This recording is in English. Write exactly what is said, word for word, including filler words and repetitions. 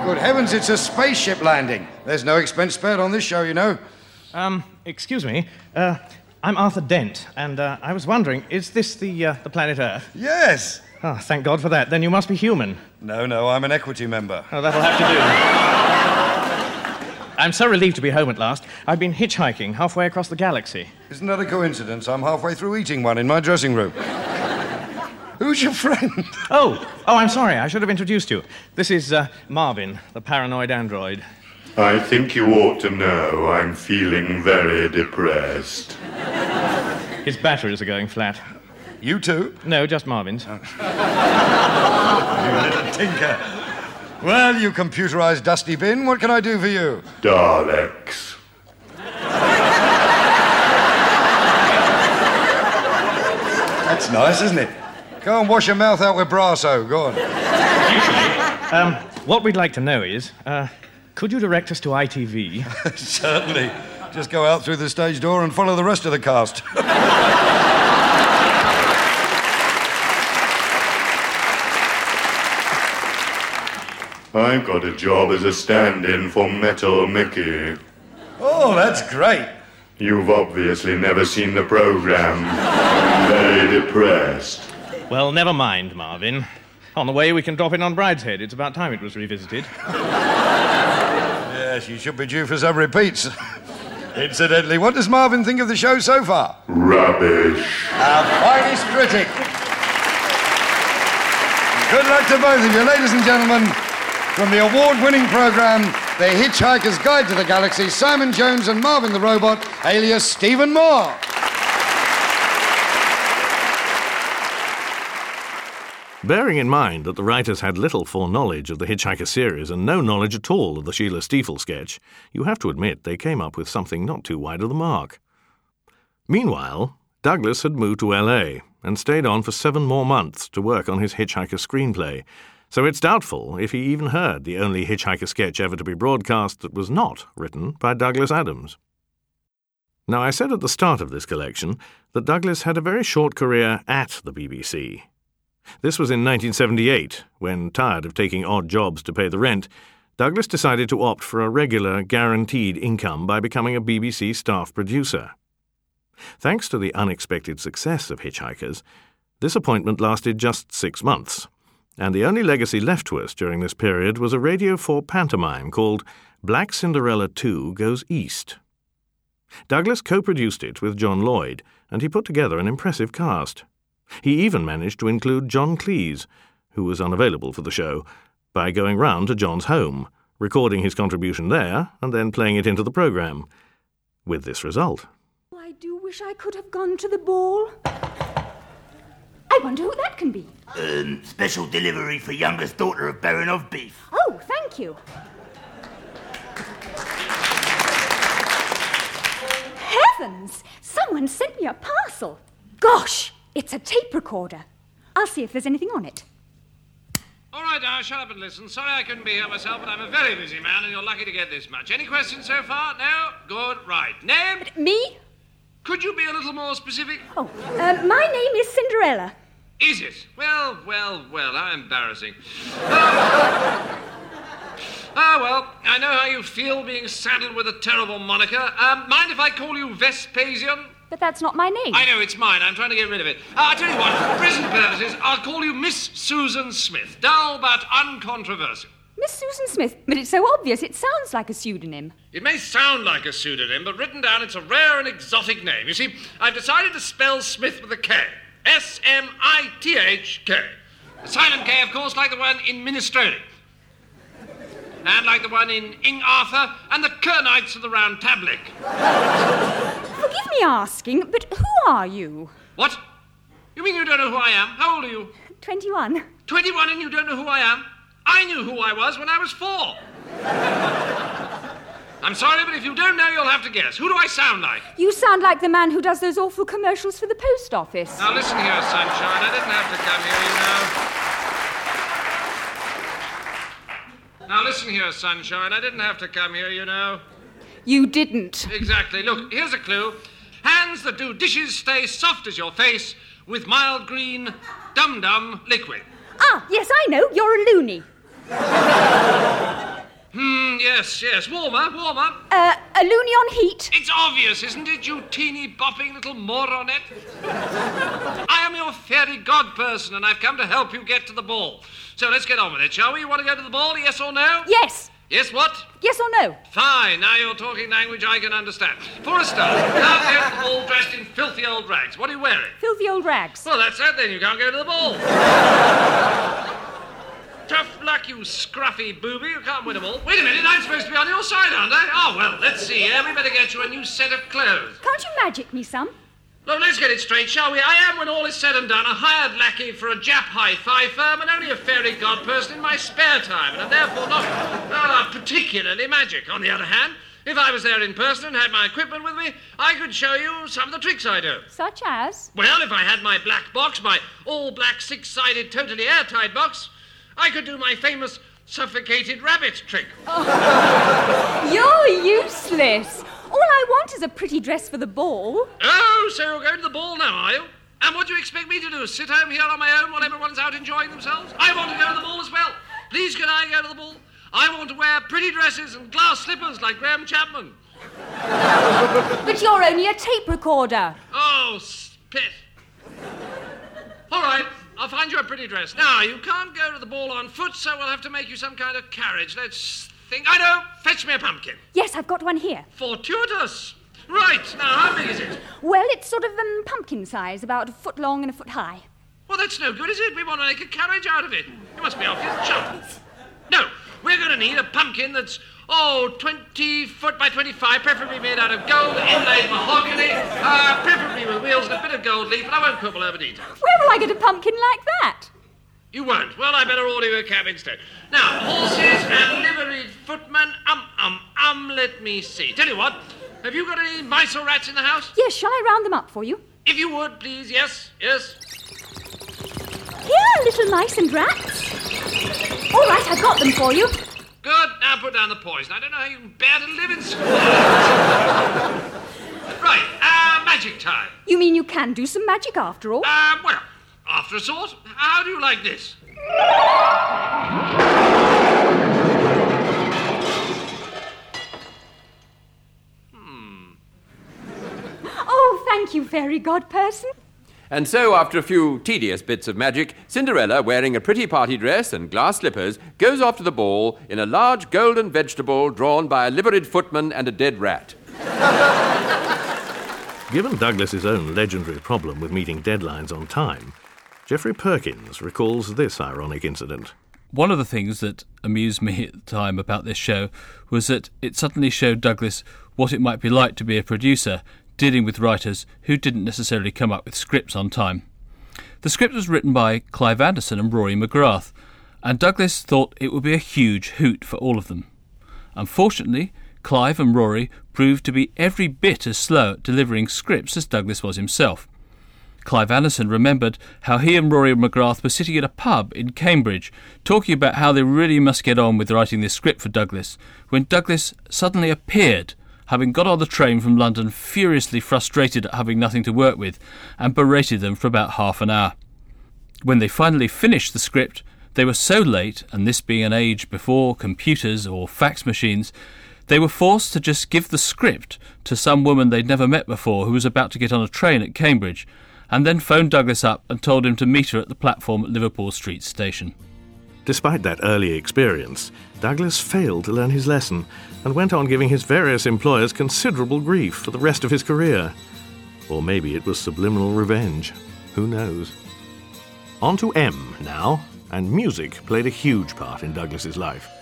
Good heavens, it's a spaceship landing. There's no expense spared on this show, you know. Um, excuse me. Uh, I'm Arthur Dent, and uh, I was wondering, is this the, uh, the planet Earth? Yes. Oh, thank God for that. Then you must be human. No, no, I'm an equity member. Oh, that'll have to do. I'm so relieved to be home at last. I've been hitchhiking halfway across the galaxy. Isn't that a coincidence? I'm halfway through eating one in my dressing room. Who's your friend? Oh, oh, I'm sorry. I should have introduced you. This is uh, Marvin, the paranoid android. I think you ought to know I'm feeling very depressed. His batteries are going flat. You too? No, just Marvin's. Oh. You little tinker. Well, you computerized dusty bin, what can I do for you? Daleks. That's nice, isn't it? Go and wash your mouth out with Brasso. Go on. Um, what we'd like to know is, uh, could you direct us to I T V? Certainly. Just go out through the stage door and follow the rest of the cast. I've got a job as a stand-in for Metal Mickey. Oh, that's great. You've obviously never seen the program. I'm very depressed. Well, never mind, Marvin. On the way, we can drop in on Brideshead. It's about time it was revisited. Yes, you should be due for some repeats. Incidentally, what does Marvin think of the show so far? Rubbish. Our finest critic. Good luck to both of you, ladies and gentlemen. From the award-winning program, The Hitchhiker's Guide to the Galaxy, Simon Jones and Marvin the Robot, alias Stephen Moore. Bearing in mind that the writers had little foreknowledge of the Hitchhiker series and no knowledge at all of the Sheila Stiefel sketch, you have to admit they came up with something not too wide of the mark. Meanwhile, Douglas had moved to L A and stayed on for seven more months to work on his Hitchhiker screenplay, so it's doubtful if he even heard the only Hitchhiker sketch ever to be broadcast that was not written by Douglas Adams. Now, I said at the start of this collection that Douglas had a very short career at the B B C. This was in nineteen seventy-eight, when, tired of taking odd jobs to pay the rent, Douglas decided to opt for a regular, guaranteed income by becoming a B B C staff producer. Thanks to the unexpected success of Hitchhikers, this appointment lasted just six months, and the only legacy left to us during this period was a Radio four pantomime called Black Cinderella two Goes East. Douglas co-produced it with John Lloyd, and he put together an impressive cast. He even managed to include John Cleese, who was unavailable for the show, by going round to John's home, recording his contribution there, and then playing it into the programme. With this result. I do wish I could have gone to the ball. I wonder who that can be. Um, special delivery for youngest daughter of Baron of Beef. Oh, thank you. Heavens! Someone sent me a parcel. Gosh! It's a tape recorder. I'll see if there's anything on it. All right, now, shut up and listen. Sorry I couldn't be here myself, but I'm a very busy man, and you're lucky to get this much. Any questions so far? No? Good. Right. Name? But me? Could you be a little more specific? Oh, uh, my name is Cinderella. Is it? Well, well, well, how embarrassing. Ah, oh, well, I know how you feel being saddled with a terrible moniker. Um, mind if I call you Vespasian? But that's not my name. I know, it's mine. I'm trying to get rid of it. Uh, I'll tell you what, for present purposes, I'll call you Miss Susan Smith. Dull but uncontroversial. Miss Susan Smith? But it's so obvious, it sounds like a pseudonym. It may sound like a pseudonym, but written down, it's a rare and exotic name. You see, I've decided to spell Smith with a K. S M I T H K. A silent K, of course, like the one in Minestrone. And like the one in King Arthur and the Kernites of the Round Tablet. Forgive me asking, but who are you? What? You mean you don't know who I am? How old are you? Twenty-one. Twenty-one and you don't know who I am? I knew who I was when I was four. I'm sorry, but if you don't know, you'll have to guess. Who do I sound like? You sound like the man who does those awful commercials for the post office. Now listen here, sunshine. I didn't have to come here, you know. Now listen here, sunshine. I didn't have to come here, you know. You didn't. Exactly. Look, here's a clue. Hands that do dishes stay soft as your face with mild green dum-dum liquid. Ah, yes, I know. You're a loony. Hmm, yes, yes. Warmer, warmer. Uh, a loony on heat. It's obvious, isn't it, you teeny bopping little moronette? I am your fairy god person, and I've come to help you get to the ball. So let's get on with it, shall we? You want to go to the ball, yes or no? Yes. Yes, what? Yes or no? Fine, now you're talking language I can understand. For a start, you can't go to the ball dressed in filthy old rags. What are you wearing? Filthy old rags. Well, that's it then, you can't go to the ball. Tough luck, you scruffy booby, you can't win a ball. Wait a minute, I'm supposed to be on your side, aren't I? Oh, well, let's see here, we better get you a new set of clothes. Can't you magic me some? Well, let's get it straight, shall we? I am, when all is said and done, a hired lackey for a Jap hi-fi firm and only a fairy god person in my spare time, and am therefore not uh, particularly magic. On the other hand, if I was there in person and had my equipment with me, I could show you some of the tricks I do. Such as? Well, if I had my black box, my all-black six-sided, totally airtight box, I could do my famous suffocated rabbit trick. Oh. You're useless. All I want is a pretty dress for the ball. Oh, so you're going to the ball now, are you? And what do you expect me to do? Sit home here on my own while everyone's out enjoying themselves? I want to go to the ball as well. Please, can I go to the ball? I want to wear pretty dresses and glass slippers like Graham Chapman. But you're only a tape recorder. Oh, spit. All right, I'll find you a pretty dress. Now, you can't go to the ball on foot, so we'll have to make you some kind of carriage. Let's think. I know. Fetch me a pumpkin. Yes, I've got one here. Fortuitous. Right, now, how big is it? Well, it's sort of um, pumpkin size, about a foot long and a foot high. Well, that's no good, is it? We want to make a carriage out of it. You must be off your chump. No, we're going to need a pumpkin that's, oh, twenty foot by twenty-five, preferably made out of gold, inlaid mahogany, uh, preferably with wheels and a bit of gold leaf, but I won't quibble over details. Where will I get a pumpkin like that? You won't. Well, I better order you a cab instead. Now, horses and liveried footmen, um, um, um, let me see. Tell you what, have you got any mice or rats in the house? Yes, shall I round them up for you? If you would, please, yes, yes. Here are little mice and rats. All right, I've got them for you. Good, now put down the poison. I don't know how you can bear to live in school. Right, uh, magic time. You mean you can do some magic after all? Uh, well, after a sort. How do you like this? Hmm. Oh, thank you, fairy godperson. And so, after a few tedious bits of magic, Cinderella, wearing a pretty party dress and glass slippers, goes off to the ball in a large golden vegetable drawn by a liveried footman and a dead rat. Given Douglas's own legendary problem with meeting deadlines on time, Geoffrey Perkins recalls this ironic incident. One of the things that amused me at the time about this show was that it suddenly showed Douglas what it might be like to be a producer dealing with writers who didn't necessarily come up with scripts on time. The script was written by Clive Anderson and Rory McGrath, and Douglas thought it would be a huge hoot for all of them. Unfortunately, Clive and Rory proved to be every bit as slow at delivering scripts as Douglas was himself. Clive Anderson remembered how he and Rory McGrath were sitting at a pub in Cambridge talking about how they really must get on with writing this script for Douglas, when Douglas suddenly appeared, having got on the train from London furiously frustrated at having nothing to work with, and berated them for about half an hour. When they finally finished the script, they were so late, and this being an age before computers or fax machines, they were forced to just give the script to some woman they'd never met before who was about to get on a train at Cambridge, and then phoned Douglas up and told him to meet her at the platform at Liverpool Street Station. Despite that early experience, Douglas failed to learn his lesson and went on giving his various employers considerable grief for the rest of his career. Or maybe it was subliminal revenge. Who knows? On to M now, and music played a huge part in Douglas's life.